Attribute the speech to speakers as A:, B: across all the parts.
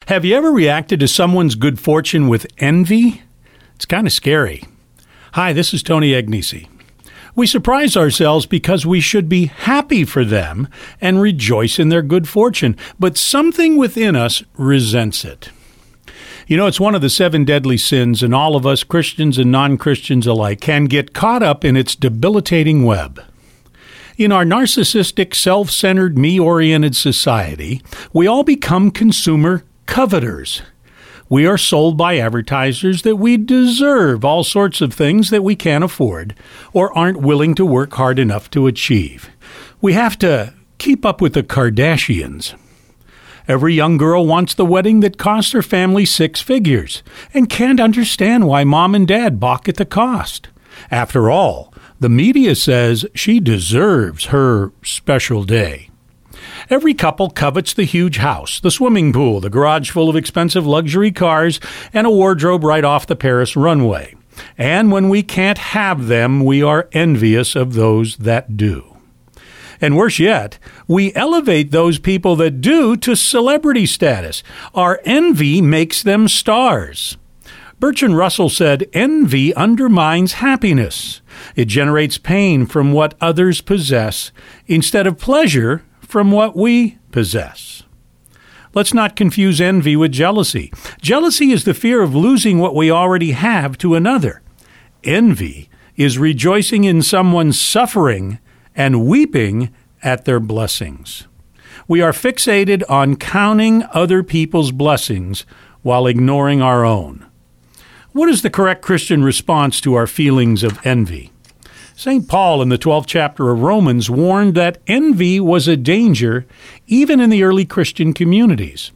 A: Have you ever reacted to someone's good fortune with envy? It's kind of scary. Hi, this is Tony Agnesi. We surprise ourselves because we should be happy for them and rejoice in their good fortune, but something within us resents it. You know, it's one of the 7 deadly sins, and all of us, Christians and non-Christians alike, can get caught up in its debilitating web. In our narcissistic, self-centered, me-oriented society, we all become consumer coveters. We are sold by advertisers that we deserve all sorts of things that we can't afford or aren't willing to work hard enough to achieve. We have to keep up with the Kardashians. Every young girl wants the wedding that costs her family 6 figures and can't understand why mom and dad balk at the cost. After all, the media says she deserves her special day. Every couple covets the huge house, the swimming pool, the garage full of expensive luxury cars, and a wardrobe right off the Paris runway. And when we can't have them, we are envious of those that do. And worse yet, we elevate those people that do to celebrity status. Our envy makes them stars. Bertrand Russell said, "Envy undermines happiness. It generates pain from what others possess instead of pleasure from what we possess." Let's not confuse envy with jealousy. Jealousy is the fear of losing what we already have to another. Envy is rejoicing in someone's suffering and weeping at their blessings. We are fixated on counting other people's blessings while ignoring our own. What is the correct Christian response to our feelings of envy? St. Paul in the 12th chapter of Romans warned that envy was a danger even in the early Christian communities.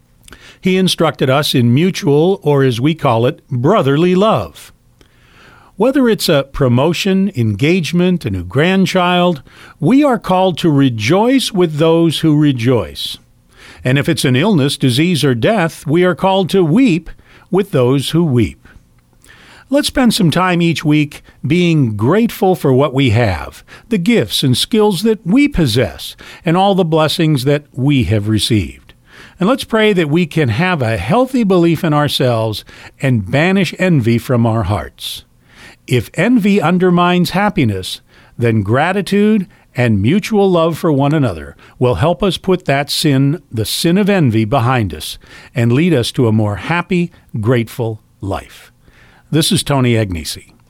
A: He instructed us in mutual, or as we call it, brotherly love. Whether it's a promotion, engagement, a new grandchild, we are called to rejoice with those who rejoice. And if it's an illness, disease, or death, we are called to weep with those who weep. Let's spend some time each week being grateful for what we have, the gifts and skills that we possess, and all the blessings that we have received. And let's pray that we can have a healthy belief in ourselves and banish envy from our hearts. If envy undermines happiness, then gratitude and mutual love for one another will help us put that sin, the sin of envy, behind us and lead us to a more happy, grateful life. This is Tony Agnesi.